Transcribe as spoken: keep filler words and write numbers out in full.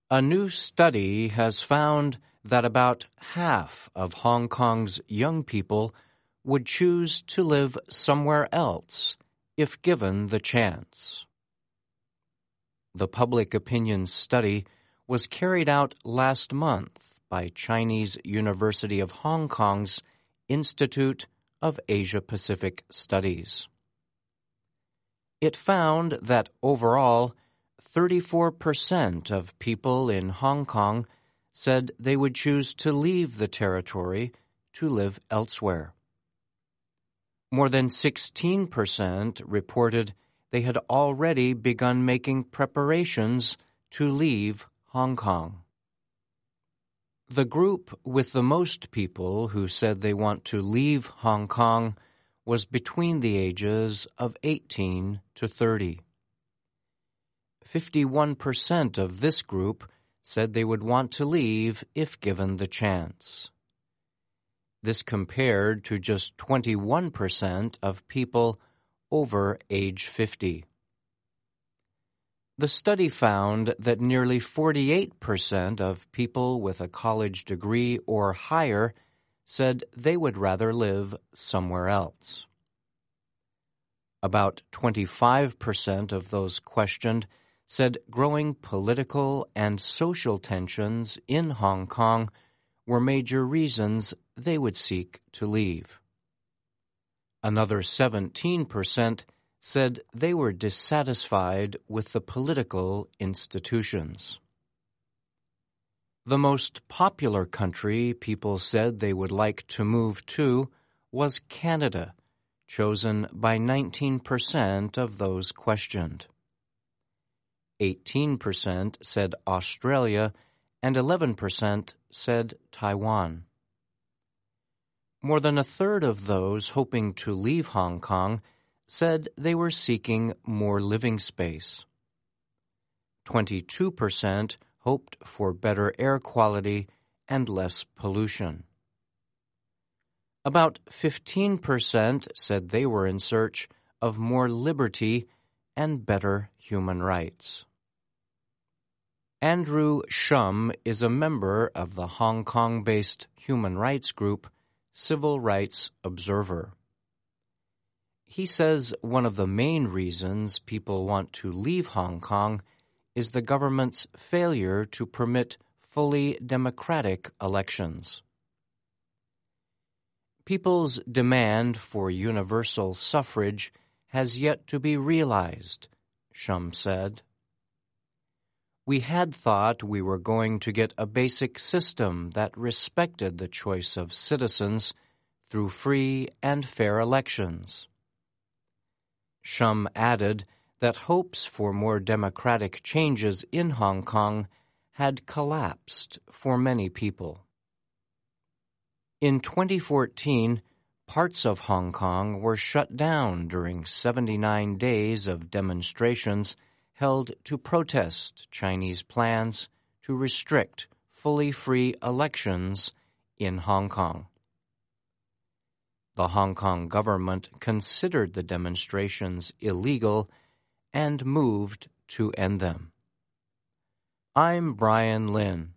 A new study has found that about half of Hong Kong's young people would choose to live somewhere else if given the chance. The public opinion study was carried out last month by Chinese University of Hong Kong's Institute of Asia-Pacific Studies. It found that overall, thirty-four percent of people in Hong Kong said they would choose to leave the territory to live elsewhere. More than sixteen percent reported they had already begun making preparations to leave Hong Kong. The group with the most people who said they want to leave Hong Kong was between the ages of eighteen to thirty. fifty-one percent of this group said they would want to leave if given the chance. This compared to just twenty-one percent of people over age fifty. The study found that nearly forty-eight percent of people with a college degree or higher said they would rather live somewhere else. About twenty-five percent of those questioned said growing political and social tensions in Hong Kong were major reasons they would seek to leave. Another seventeen percent said they were dissatisfied with the political institutions. The most popular country people said they would like to move to was Canada, chosen by nineteen percent of those questioned. eighteen percent said Australia and eleven percent said Taiwan. More than a third of those hoping to leave Hong Kong said they were seeking more living space. twenty-two percent hoped for better air quality and less pollution. About fifteen percent said they were in search of more liberty and better human rights. Andrew Shum is a member of the Hong Kong-based human rights group Civil Rights Observer. He says one of the main reasons people want to leave Hong Kong is the government's failure to permit fully democratic elections. People's demand for universal suffrage has yet to be realized, Shum said. We had thought we were going to get a basic system that respected the choice of citizens through free and fair elections. Shum added that hopes for more democratic changes in Hong Kong had collapsed for many people. In twenty fourteen, parts of Hong Kong were shut down during seventy-nine days of demonstrations held to protest Chinese plans to restrict fully free elections in Hong Kong. The Hong Kong government considered the demonstrations illegal and moved to end them. I'm Brian Lynn.